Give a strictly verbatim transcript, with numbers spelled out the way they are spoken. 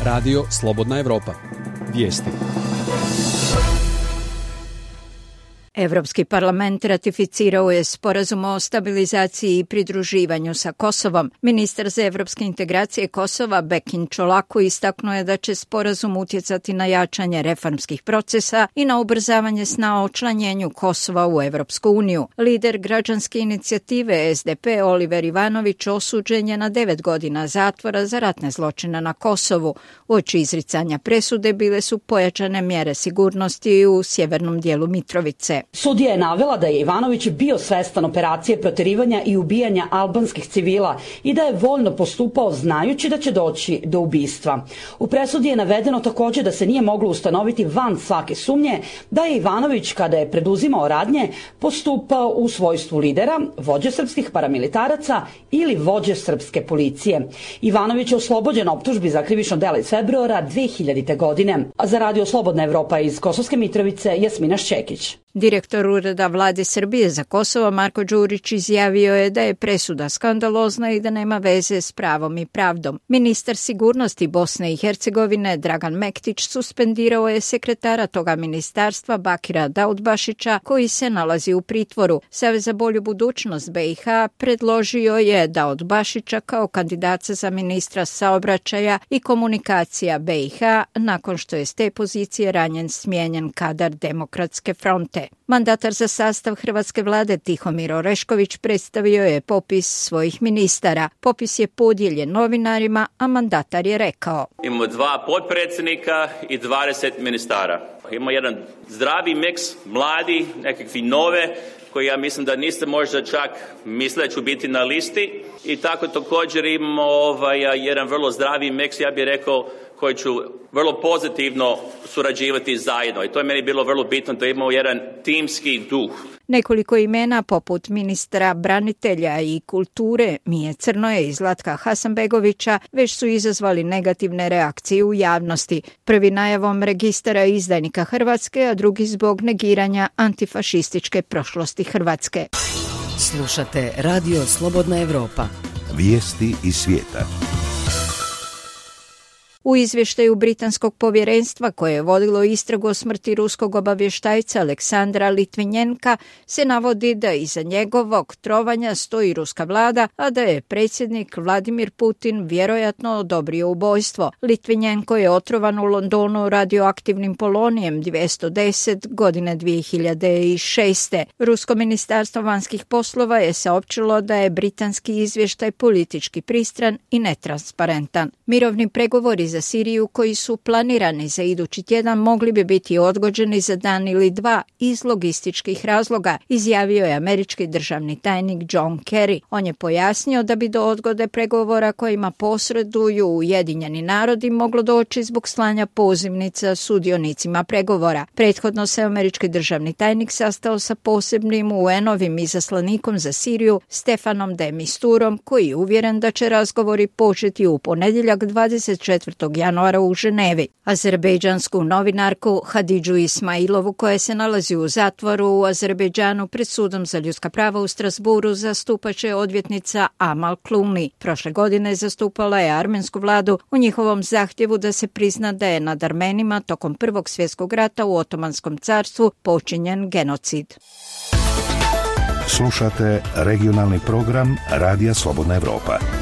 Radio Slobodna Evropa. Vijesti. Evropski parlament ratificirao je sporazum o stabilizaciji i pridruživanju sa Kosovom. Ministar za evropske integracije Kosova Bekin Čolaku istaknuo je da će sporazum utjecati na jačanje reformskih procesa i na ubrzavanje sna o učlanjenju Kosova u Evropsku uniju. Lider građanske inicijative S D P Oliver Ivanović osuđen je na devet godina zatvora za ratne zločine na Kosovu. Uoči izricanja presude bile su pojačane mjere sigurnosti u sjevernom dijelu Mitrovice. Sudija je navela da je Ivanović bio svestan operacije proterivanja i ubijanja albanskih civila i da je voljno postupao znajući da će doći do ubistva. U presudi je navedeno također da se nije moglo ustanoviti van svake sumnje da je Ivanović, kada je preduzimao radnje, postupao u svojstvu lidera, vođe srpskih paramilitaraca ili vođe srpske policije. Ivanović je oslobođen optužbi za krivično delo iz februara dve hiljadite. godine. A za Radio Slobodna Evropa iz Kosovske Mitrovice, Jasmina Šćekić. Direktor Ureda vlade Srbije za Kosovo Marko Đurić izjavio je da je presuda skandalozna i da nema veze s pravom i pravdom. Ministar sigurnosti Bosne i Hercegovine Dragan Mektić suspendirao je sekretara toga ministarstva Bakira Daudbašića koji se nalazi u pritvoru. Savez za bolju budućnost B i H predložio je Daudbašića kao kandidata za ministra saobraćaja i komunikacija B i H nakon što je s te pozicije ranjen smijenjen kadar Demokratske fronte. Mandatar za sastav hrvatske vlade Tihomir Orešković predstavio je popis svojih ministara. Popis je podijeljen novinarima, a mandatar je rekao: Imamo dva potpredsjednika i dvadeset ministara. Imamo jedan zdravi miks, mladi, nekakvi nove, koji ja mislim da niste možda čak mislili da ću biti na listi. I tako također imamo ovaj, jedan vrlo zdravi miks, ja bih rekao, koji ću vrlo pozitivno surađivati zajedno. I to je meni bilo vrlo bitno da imamo jedan timski duh. Nekoliko imena poput ministra branitelja i kulture Mije Crnoje i Zlatka Hasanbegovića već su izazvali negativne reakcije u javnosti. Prvi najavom registara izdajnika Hrvatske, a drugi zbog negiranja antifašističke prošlosti Hrvatske. Slušate Radio Slobodna Evropa. Vijesti iz svijeta. U izvještaju britanskog povjerenstva koje je vodilo istragu o smrti ruskog obavještajca Aleksandra Litvinjenka se navodi da iza njegovog trovanja stoji ruska vlada, a da je predsjednik Vladimir Putin vjerojatno odobrio ubojstvo. Litvinjenko je otrovan u Londonu radioaktivnim polonijem dvjesto deset godine dvije hiljade šeste. Rusko ministarstvo vanjskih poslova je saopćilo da je britanski izvještaj politički pristran i netransparentan. Mirovni pregovori za Siriju koji su planirani za idući tjedan mogli bi biti odgođeni za dan ili dva iz logističkih razloga, izjavio je američki državni tajnik John Kerry. On je pojasnio da bi do odgode pregovora kojima posreduju Ujedinjeni narodi moglo doći zbog slanja pozivnica sudionicima pregovora. Prethodno se američki državni tajnik sastao sa posebnim U N-ovim izaslanikom za Siriju Stefanom de Misturom, koji je uvjeren da će razgovori početi u ponedjeljak dvadeset četvrtog januara u Ženevi. Azerbejdžansku novinarku Hadidžu Ismailovu, koja se nalazi u zatvoru u Azerbejdžanu pred sudom za ljudska prava u Strasburu, zastupat će odvjetnica Amal Clooney. Prošle godine zastupala je armensku vladu u njihovom zahtjevu da se prizna da je nad Armenima tokom Prvog svjetskog rata u Otomanskom carstvu počinjen genocid. Slušate regionalni program Radija Slobodna Evropa.